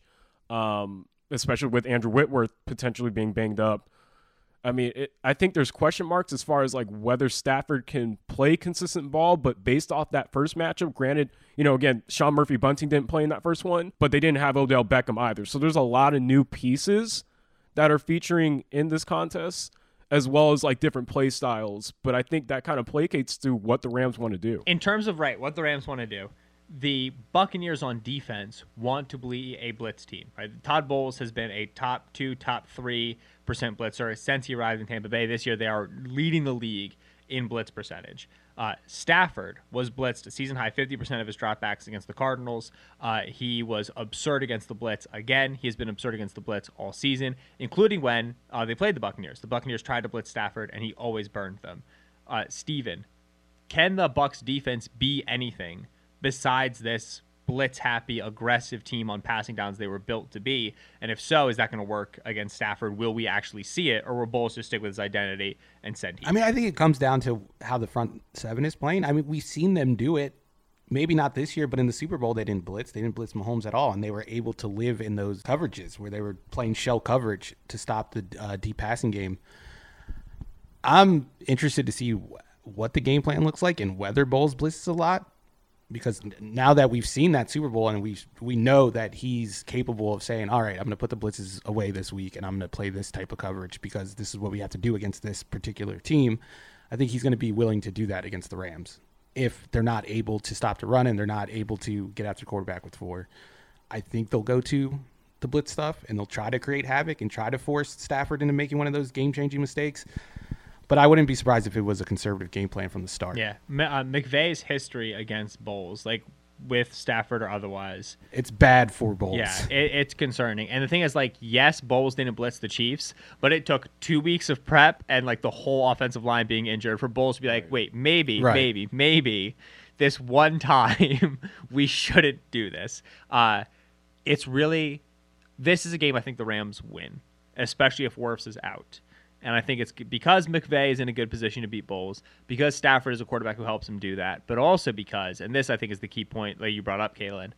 Speaker 7: um, especially with Andrew Whitworth potentially being banged up. I mean, it, I think there's question marks as far as like whether Stafford can play consistent ball, but based off that first matchup, granted, you know, again, Sean Murphy Bunting didn't play in that first one, but they didn't have Odell Beckham either. So there's a lot of new pieces that are featuring in this contest, as well as like different play styles. But I think that kind of placates to what the Rams want to do.
Speaker 5: In terms of, right, what the Rams want to do, the Buccaneers on defense want to be a blitz team, right? Todd Bowles has been a top two, top three percent blitzer since he arrived in Tampa Bay. This year, they are leading the league in blitz percentage. Uh, Stafford was blitzed a season high fifty percent of his dropbacks against the Cardinals. Uh, he was absurd against the blitz. Again, he has been absurd against the blitz all season, including when uh, they played the Buccaneers. The Buccaneers tried to blitz Stafford, and he always burned them. Uh, Steven, can the Bucs defense be anything besides this blitz-happy, aggressive team on passing downs they were built to be? And if so, is that going to work against Stafford? Will we actually see it, or will Bowles just stick with his identity and send heat?
Speaker 8: I mean, I think it comes down to how the front seven is playing. I mean, we've seen them do it. Maybe not this year, but in the Super Bowl, they didn't blitz. They didn't blitz Mahomes at all, and they were able to live in those coverages where they were playing shell coverage to stop the uh, deep passing game. I'm interested to see what the game plan looks like and whether Bowles blitzes a lot, because now that we've seen that Super Bowl and we we know that he's capable of saying, all right, I'm going to put the blitzes away this week and I'm going to play this type of coverage because this is what we have to do against this particular team. I think he's going to be willing to do that against the Rams. If they're not able to stop the run and they're not able to get after quarterback with four, I think they'll go to the blitz stuff and they'll try to create havoc and try to force Stafford into making one of those game-changing mistakes. But I wouldn't be surprised if it was a conservative game plan from the start.
Speaker 5: Yeah. Uh, McVay's history against Bowles, like with Stafford or otherwise,
Speaker 8: it's bad for Bowles.
Speaker 5: Yeah, it, it's concerning. And the thing is, like, yes, Bowles didn't blitz the Chiefs, but it took two weeks of prep and, like, the whole offensive line being injured for Bowles to be like, wait, maybe, right. maybe, maybe this one time we shouldn't do this. Uh, it's really – this is a game I think the Rams win, especially if Wirfs is out. And I think it's because McVay is in a good position to beat Bowles, because Stafford is a quarterback who helps him do that, but also because, and this I think is the key point that you brought up, Kalen,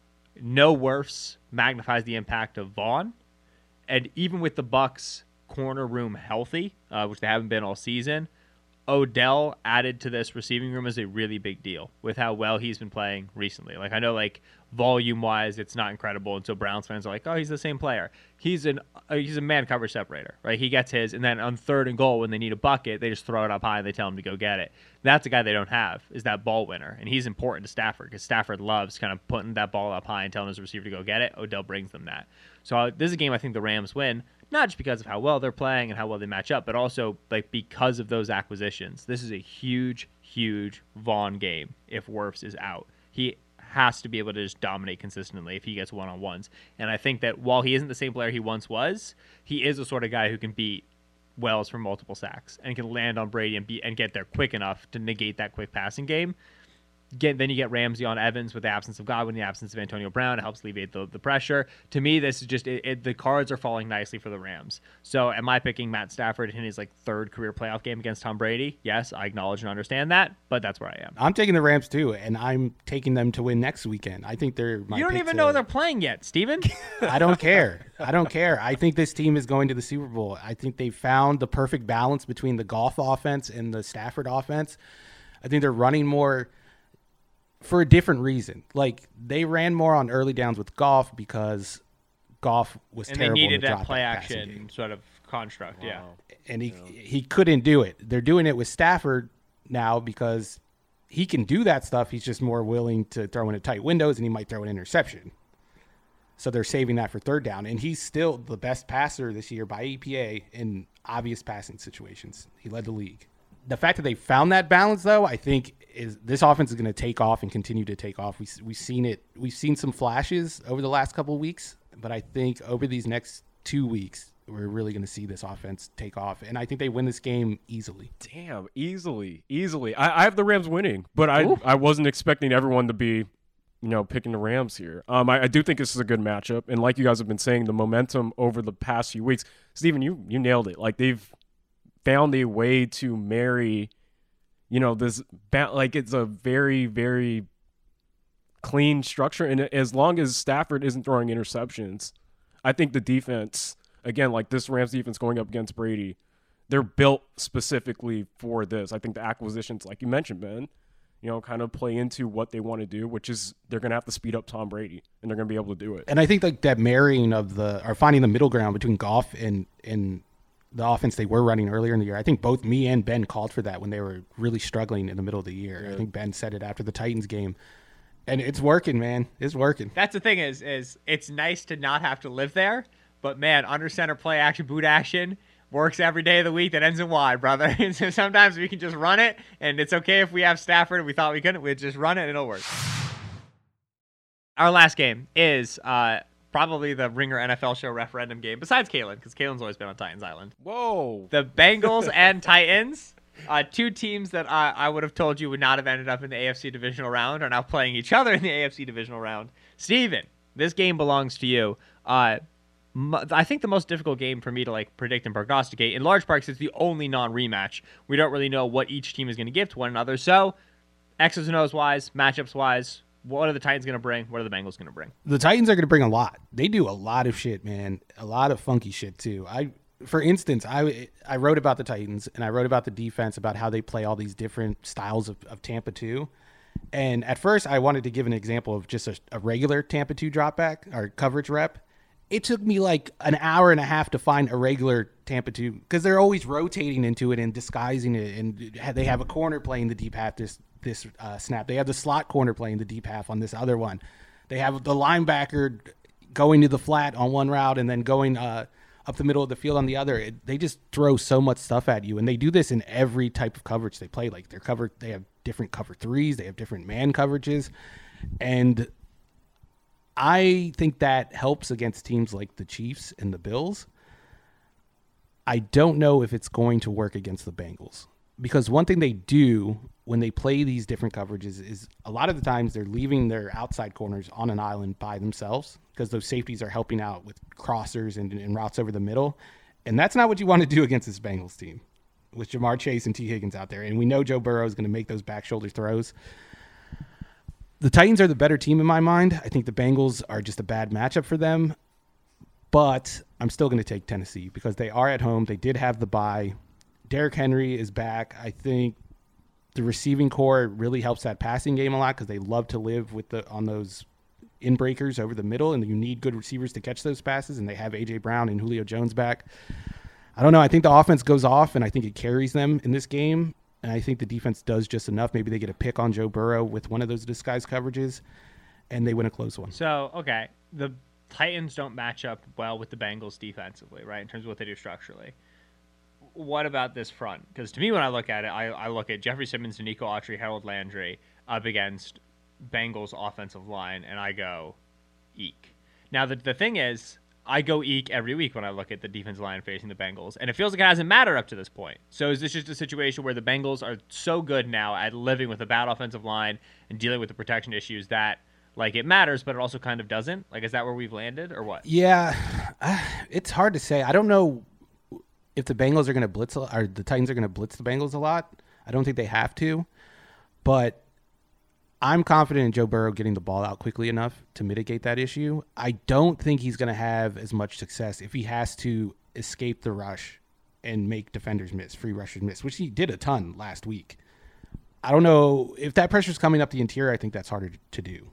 Speaker 5: no Wirfs magnifies the impact of Vaughn. And even with the Bucs corner room healthy, uh, which they haven't been all season, Odell added to this receiving room is a really big deal with how well he's been playing recently. Like, I know, like, volume-wise, it's not incredible, and so Browns fans are like, oh, he's the same player. He's an uh, he's a man coverage separator, right? He gets his, and then on third and goal, when they need a bucket, they just throw it up high and they tell him to go get it. That's a guy they don't have, is that ball winner, and he's important to Stafford because Stafford loves kind of putting that ball up high and telling his receiver to go get it. Odell brings them that. So uh, this is a game I think the Rams win, not just because of how well they're playing and how well they match up, but also like because of those acquisitions. This is a huge, huge Vaughn game if Wirfs is out. He has to be able to just dominate consistently if he gets one-on-ones. And I think that while he isn't the same player he once was, he is the sort of guy who can beat Wells for multiple sacks and can land on Brady and be and get there quick enough to negate that quick passing game. Get, then you get Ramsey on Evans with the absence of Godwin, the absence of Antonio Brown. It helps alleviate the, the pressure. To me, this is just it, it, the cards are falling nicely for the Rams. So am I picking Matt Stafford in his like third career playoff game against Tom Brady? Yes, I acknowledge and understand that, but that's where I am.
Speaker 8: I'm taking the Rams too, and I'm taking them to win next weekend. I think they're my
Speaker 5: You don't
Speaker 8: pick
Speaker 5: even
Speaker 8: to,
Speaker 5: know they're playing yet, Steven.
Speaker 8: I don't care. I don't care. I think this team is going to the Super Bowl. I think they found the perfect balance between the Goff offense and the Stafford offense. I think they're running more for a different reason. Like, they ran more on early downs with Goff because Goff was
Speaker 5: and
Speaker 8: terrible.
Speaker 5: they needed
Speaker 8: in the
Speaker 5: that
Speaker 8: drop
Speaker 5: play
Speaker 8: back
Speaker 5: action
Speaker 8: game.
Speaker 5: sort of construct, wow. yeah.
Speaker 8: And he yeah. he couldn't do it. They're doing it with Stafford now because he can do that stuff. He's just more willing to throw into tight windows, and he might throw an interception. So they're saving that for third down. And he's still the best passer this year by E P A in obvious passing situations. He led the league. The fact that they found that balance, though, I think is this offense is going to take off and continue to take off. We, we've seen it. We've seen some flashes over the last couple of weeks, but I think over these next two weeks, we're really going to see this offense take off. And I think they win this game easily.
Speaker 7: Damn, easily, easily. I, I have the Rams winning, but I, I wasn't expecting everyone to be, you know, picking the Rams here. Um, I, I do think this is a good matchup. And like you guys have been saying, the momentum over the past few weeks, Steven, you, you nailed it. Like, they've found a way to marry, you know, this, like, it's a very, very clean structure. And as long as Stafford isn't throwing interceptions, I think the defense, again, like this Rams defense going up against Brady, they're built specifically for this. I think the acquisitions, like you mentioned, Ben, you know, kind of play into what they want to do, which is they're going to have to speed up Tom Brady, and they're going to be able to do it.
Speaker 8: And I think like that marrying of the, or finding the middle ground between Goff and, and the offense they were running earlier in the year. I think both me and Ben called for that when they were really struggling in the middle of the year. Yeah. I think Ben said it after the Titans game. And it's working, man. It's working.
Speaker 5: That's the thing is, is it's nice to not have to live there. But, man, under center play action, boot action works every day of the week that ends in Y, brother. So sometimes we can just run it, and it's okay if we have Stafford and we thought we couldn't. We'd just run it, and it'll work. Our last game is uh, probably the Ringer N F L Show referendum game, besides Kalen, because Kalen's always been on Titans Island.
Speaker 7: Whoa.
Speaker 5: The Bengals and Titans, uh, two teams that I, I would have told you would not have ended up in the A F C divisional round, are now playing each other in the A F C divisional round. Steven, this game belongs to you. Uh, I think the most difficult game for me to like predict and prognosticate, in large part because it's the only non-rematch. We don't really know what each team is going to give to one another. So, X's and O's wise, matchups wise, what are the Titans going to bring? What are the Bengals going to bring?
Speaker 8: The Titans are going to bring a lot. They do a lot of shit, man. A lot of funky shit too. I, for instance, I I wrote about the Titans and I wrote about the defense, about how they play all these different styles of, of Tampa two. And at first, I wanted to give an example of just a, a regular Tampa two dropback or coverage rep. It took me like an hour and a half to find a regular Tampa two because they're always rotating into it and disguising it. And they have a corner playing the deep half this this uh, snap. They have the slot corner playing the deep half on this other one. They have the linebacker going to the flat on one route and then going uh, up the middle of the field on the other. It, they just throw so much stuff at you, and they do this in every type of coverage they play. Like they're covered, they have different cover threes, they have different man coverages, and I think that helps against teams like the Chiefs and the Bills. I don't know if it's going to work against the Bengals because one thing they do when they play these different coverages is a lot of the times they're leaving their outside corners on an island by themselves because those safeties are helping out with crossers and, and routes over the middle. And that's not what you want to do against this Bengals team with Jamar Chase and T. Higgins out there. And we know Joe Burrow is going to make those back shoulder throws. The Titans are the better team in my mind. I think the Bengals are just a bad matchup for them. But I'm still going to take Tennessee because they are at home. They did have the bye. Derrick Henry is back. I think the receiving core really helps that passing game a lot because they love to live with the on those in-breakers over the middle, and you need good receivers to catch those passes, and they have A J. Brown and Julio Jones back. I don't know. I think the offense goes off, and I think it carries them in this game. And I think the defense does just enough. Maybe they get a pick on Joe Burrow with one of those disguised coverages, and they win a close one.
Speaker 5: So, okay, the Titans don't match up well with the Bengals defensively, right, in terms of what they do structurally. What about this front? Because to me, when I look at it, I, I look at Jeffrey Simmons, Nico Autry, Harold Landry up against Bengals offensive line, and I go, eek. Now, the, the thing is, I go eek every week when I look at the defensive line facing the Bengals, and it feels like it hasn't mattered up to this point. So is this just a situation where the Bengals are so good now at living with a bad offensive line and dealing with the protection issues that, like, it matters, but it also kind of doesn't? Like, is that where we've landed, or what?
Speaker 8: Yeah, uh, it's hard to say. I don't know if the Bengals are going to blitz, a, or the Titans are going to blitz the Bengals a lot. I don't think they have to, but I'm confident in Joe Burrow getting the ball out quickly enough to mitigate that issue. I don't think he's going to have as much success if he has to escape the rush and make defenders miss, free rushers miss, which he did a ton last week. I don't know if that pressure's coming up the interior. I think that's harder to do.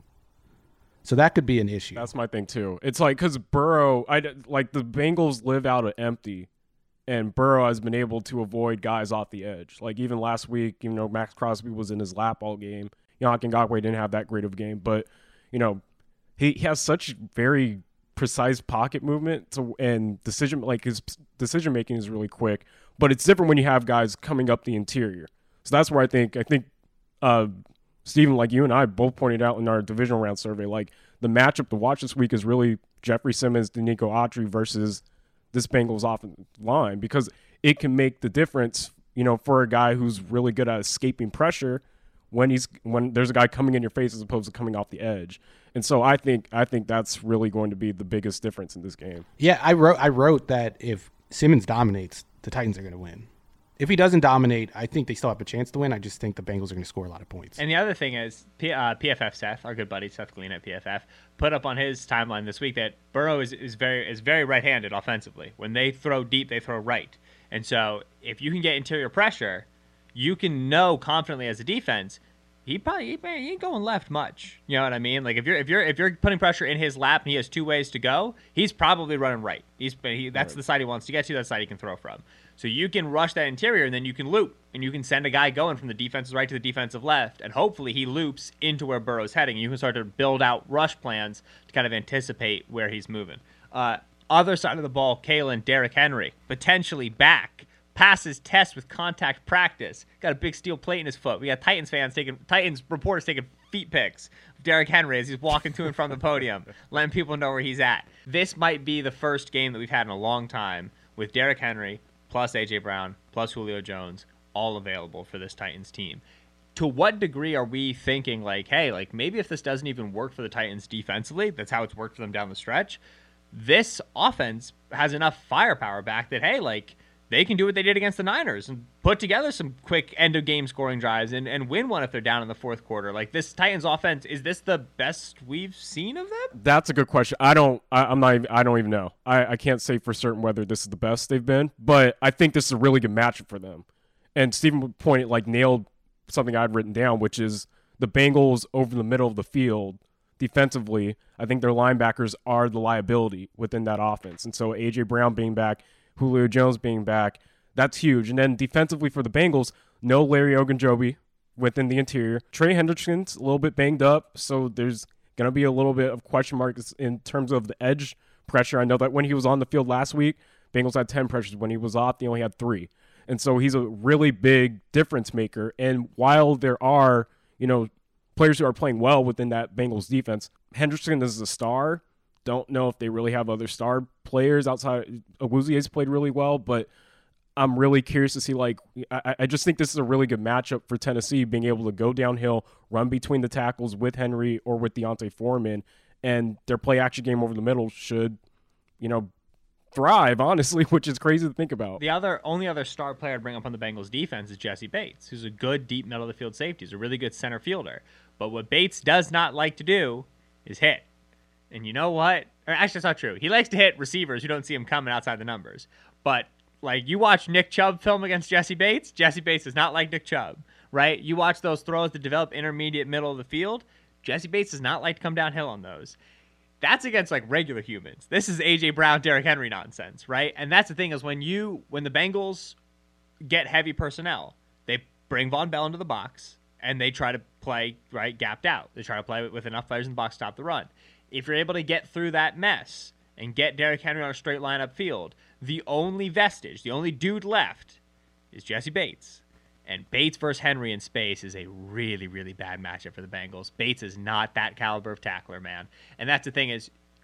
Speaker 8: So that could be an issue.
Speaker 7: That's my thing too. It's like, because Burrow, I like the Bengals live out of empty, and Burrow has been able to avoid guys off the edge. Like even last week, you know, Max Crosby was in his lap all game. Yannick Ngakoue didn't have that great of a game, but you know, he, he has such very precise pocket movement to, and decision like his decision making is really quick. But it's different when you have guys coming up the interior. So that's where I think I think uh, Steven, like you and I both pointed out in our divisional round survey, like the matchup to watch this week is really Jeffrey Simmons, Denico Autry versus this Bengals offensive line, because it can make the difference, you know, for a guy who's really good at escaping pressure when he's when there's a guy coming in your face as opposed to coming off the edge. And so I think I think that's really going to be the biggest difference in this game.
Speaker 8: Yeah, I wrote I wrote that if Simmons dominates, the Titans are going to win. If he doesn't dominate, I think they still have a chance to win. I just think the Bengals are going to score a lot of points.
Speaker 5: And the other thing is, P, uh, P F F Seth, our good buddy Seth Galina at P F F, put up on his timeline this week that Burrow is, is very is very right-handed offensively. When they throw deep, they throw right. And so if you can get interior pressure, you can know confidently as a defense, he probably he, he ain't going left much. You know what I mean? Like if you're if you're if you're putting pressure in his lap and he has two ways to go, he's probably running right. He's he, that's right. The side he wants to get to. That's the side he can throw from. So you can rush that interior, and then you can loop, and you can send a guy going from the defensive right to the defensive left, and hopefully he loops into where Burrow's heading. You can start to build out rush plans to kind of anticipate where he's moving. Uh, other side of the ball, Kalen, Derrick Henry, potentially back. Passes test with contact practice. Got a big steel plate in his foot. We got Titans fans taking, Titans reporters taking feet pics of Derrick Henry as he's walking to and from the podium, letting people know where he's at. This might be the first game that we've had in a long time with Derrick Henry plus A J Brown, plus Julio Jones, all available for this Titans team. To what degree are we thinking, like, hey, like maybe if this doesn't even work for the Titans defensively, that's how it's worked for them down the stretch, this offense has enough firepower back that, hey, like, they can do what they did against the Niners and put together some quick end-of-game scoring drives and, and win one if they're down in the fourth quarter. Like, this Titans offense, is this the best we've seen of them?
Speaker 7: That's a good question. I don't I, I'm not even, I don't even know. I, I can't say for certain whether this is the best they've been, but I think this is a really good matchup for them. And Stephen pointed, like, nailed something I'd written down, which is the Bengals over the middle of the field defensively. I think their linebackers are the liability within that offense. And so A J Brown being back, Julio Jones being back, that's huge. And then defensively for the Bengals, no Larry Ogunjobi within the interior. Trey Hendrickson's a little bit banged up, so there's going to be a little bit of question marks in terms of the edge pressure. I know that when he was on the field last week, Bengals had ten pressures. When he was off, they only had three. And so he's a really big difference maker. And while there are, you know, players who are playing well within that Bengals defense, Hendrickson is a star. Don't know if they really have other star players outside. Awuzie's played really well, but I'm really curious to see, like, I, I just think this is a really good matchup for Tennessee, being able to go downhill, run between the tackles with Henry or with Deontay Foreman, and their play action game over the middle should, you know, thrive, honestly, which is crazy to think about.
Speaker 5: The other only other star player to bring up on the Bengals defense is Jesse Bates, who's a good deep middle of the field safety. He's a really good center fielder. But what Bates does not like to do is hit. And you know what? Or actually, that's not true. He likes to hit receivers who don't see him coming outside the numbers. But, like, you watch Nick Chubb film against Jesse Bates, Jesse Bates does not like Nick Chubb, right? You watch those throws that develop intermediate middle of the field, Jesse Bates does not like to come downhill on those. That's against, like, regular humans. This is A J Brown, Derrick Henry nonsense, right? And that's the thing is when you, when the Bengals get heavy personnel, they bring Von Bell into the box, and they try to play, right, gapped out. They try to play with enough players in the box to stop the run. If you're able to get through that mess and get Derrick Henry on a straight line upfield, the only vestige, the only dude left is Jesse Bates. And Bates versus Henry in space is a really, really bad matchup for the Bengals. Bates is not that caliber of tackler, man. And that's the thing is,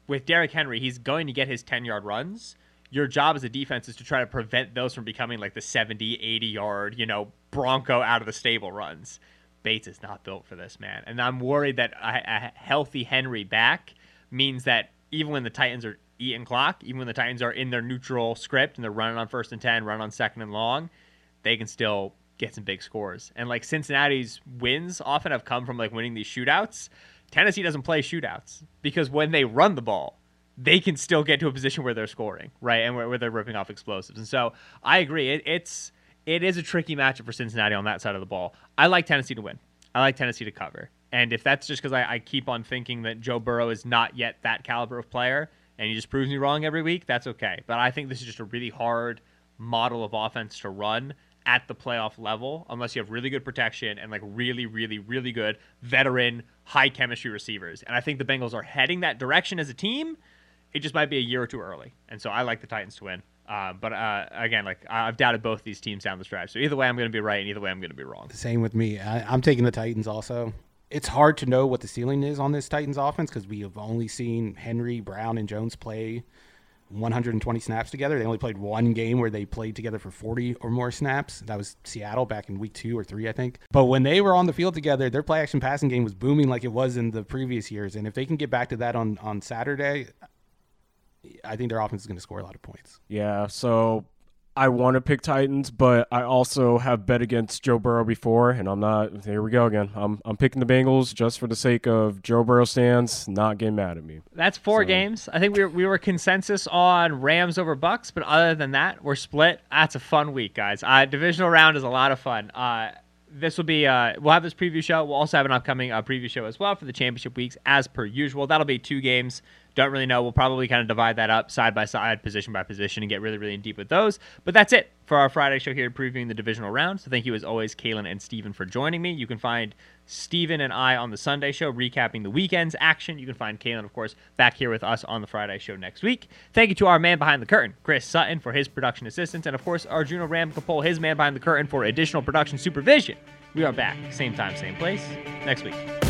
Speaker 5: with Derrick Henry, he's going to get his ten-yard runs. Your job as a defense is to try to prevent those from becoming like the seventy, eighty-yard, you know, Bronco out of the stable runs. Bates is not built for this, man. And I'm worried that a, a healthy Henry back means that even when the Titans are eating clock, even when the Titans are in their neutral script and they're running on first and ten, running on second and long, they can still get some big scores. And like Cincinnati's wins often have come from like winning these shootouts. Tennessee doesn't play shootouts because when they run the ball, they can still get to a position where they're scoring, right? And where, where they're ripping off explosives. And so I agree. It, it's, it is a tricky matchup for Cincinnati on that side of the ball. I like Tennessee to win. I like Tennessee to cover. And if that's just because I, I keep on thinking that Joe Burrow is not yet that caliber of player and he just proves me wrong every week, that's okay. But I think this is just a really hard model of offense to run at the playoff level unless you have really good protection and like really, really, really good veteran, high chemistry receivers. And I think the Bengals are heading that direction as a team. It just might be a year or two early. And so I like the Titans to win. Uh, but uh, again, like I've doubted both these teams down the stretch. So either way, I'm going to be right, and either way, I'm going to be wrong.
Speaker 8: Same with me. I, I'm taking the Titans also. It's hard to know what the ceiling is on this Titans offense because we have only seen Henry, Brown, and Jones play one hundred twenty snaps together. They only played one game where they played together for forty or more snaps. That was Seattle back in week two or three, I think. But when they were on the field together, their play action passing game was booming like it was in the previous years. And if they can get back to that on, on Saturday, I think their offense is going to score a lot of points.
Speaker 7: Yeah, so I want to pick Titans, but I also have bet against Joe Burrow before, and I'm not. Here we go again. I'm I'm picking the Bengals just for the sake of Joe Burrow stands not getting mad at me.
Speaker 5: That's four
Speaker 7: So-
Speaker 5: games. I think we were, we were consensus on Rams over Bucks, but other than that, we're split. That's a fun week, guys. Uh, divisional round is a lot of fun. Uh, this will be. Uh, we'll have this preview show. We'll also have an upcoming uh, preview show as well for the championship weeks, as per usual. That'll be two games. Don't really know. We'll probably kind of divide that up side by side, position by position, and get really, really deep with those. But that's it for our Friday show here, previewing the divisional round. So thank you, as always, Kalen and Steven, for joining me. You can find Steven and I on the Sunday show, recapping the weekend's action. You can find Kalen, of course, back here with us on the Friday show next week. Thank you to our man behind the curtain, Chris Sutton, for his production assistance. And, of course, Arjuna Ramkapol, his man behind the curtain, for additional production supervision. We are back, same time, same place, next week.